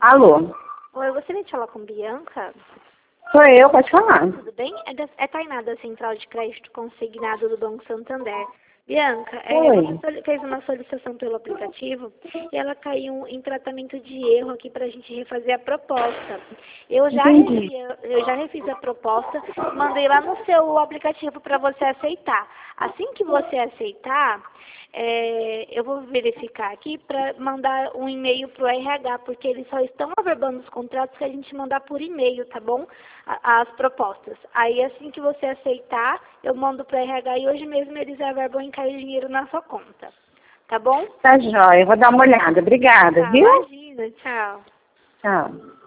Alô? Oi, eu gostaria de falar com Bianca. Sou eu, pode falar. Tudo bem? É Tainá da Central de Crédito Consignado do Banco Santander. Bianca, Oi. você fez uma solicitação pelo aplicativo e ela caiu em tratamento de erro aqui para a gente refazer a proposta. Entendi. Eu já refiz a proposta, mandei lá no seu aplicativo para você aceitar. Assim que você aceitar, eu vou verificar aqui para mandar um e-mail para o RH, porque eles só estão averbando os contratos que a gente mandar por e-mail, tá bom? As propostas. Aí assim que você aceitar, eu mando para o RH e hoje mesmo eles averbam e cai o dinheiro na sua conta. Tá bom? Tá jóia, eu vou dar uma olhada. Obrigada, Tá, viu? imagina, tchau. Tchau.